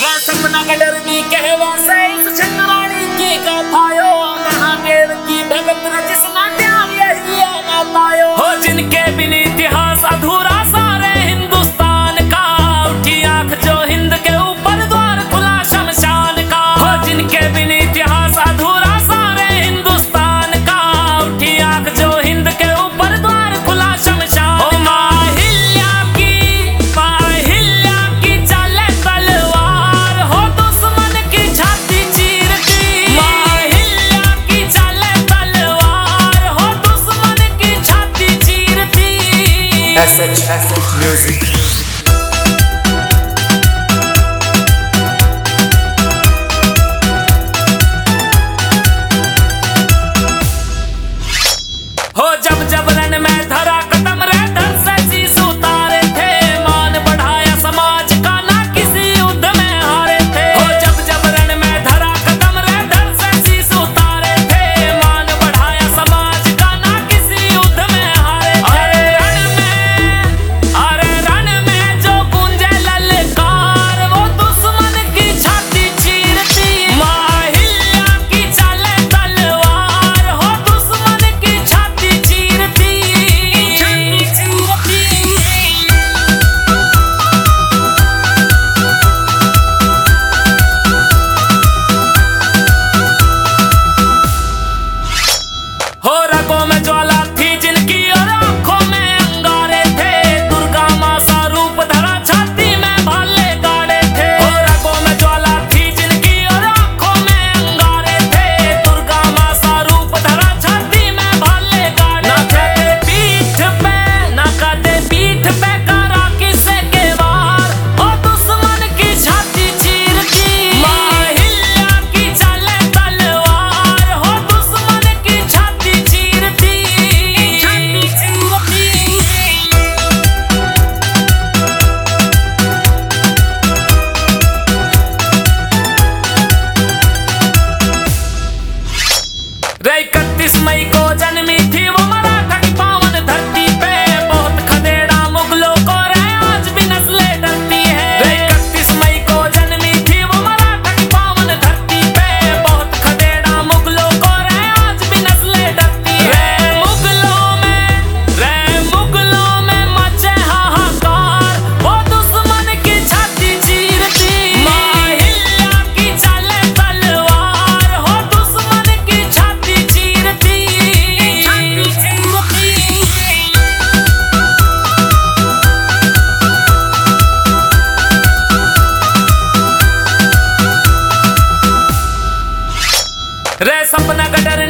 सपना का डरनी कहवा से इस चंद्राणी की कथायो महादेव की भगत जिसना त्याग यही ना पायो हो जिनके बिन इतिहास अधूरा सारे हिंदुस्तान का उठी आंख जो हिंद के ऊपर द्वार खुला शमशान का हो जिनके बिन इतिहास अधूरा सारे हिंदुस्तान का उठी आंख जो हिंद के ऊपर द्वार खुला शमशान SH Music। हो जब जब रण में धरा कदम रे धर से शीश उतारे थे मान बढ़ाया समाज का ना किसी युद्ध में हारे थे हो जब जब रण में धरा कदम रे धर से शीश उतारे थे मान बढ़ाया समाज का ना किसी युद्ध में हारे अरे रण में जो गूंजे ललकार वो दुश्मन की छाती चीरती माहिल्या की चले तलवार हो दुश्मन की छाती चीरती हो रगों में ज्वाला थी जिनकी और आंखों में अंगारे थे दुर्गा मां सा रूप धरा छाती में भाले गाड़े थे हो रगों में ज्वाला थी जिनकी और आंखों में अंगारे थे दुर्गा मां सा रूप धरा छाती में भाले गाड़े ना कहते पीठ पे करा किसे के वार हो दुश्मन की छाती चीरती माहिल्या की चले तलवार हो दुश्मन की छाती चीरती रे 31 मई को जन्मी थी वो मराठा की पावन धरती पे बहुत खदेड़ा मुगलों को रे आज भी नस्लें डरती है रे 31 मई को जन्मी थी वो मराठा की पावन धरती पे बहुत खदेड़ा मुगलों को रे आज भी नस्लें डरती है मुगलों में मचे हाहाकार वो दुश्मन की छाती चीरती माहिल्या की चले तलवार हो दुश्मन की छाती चीरती रे सपना का डर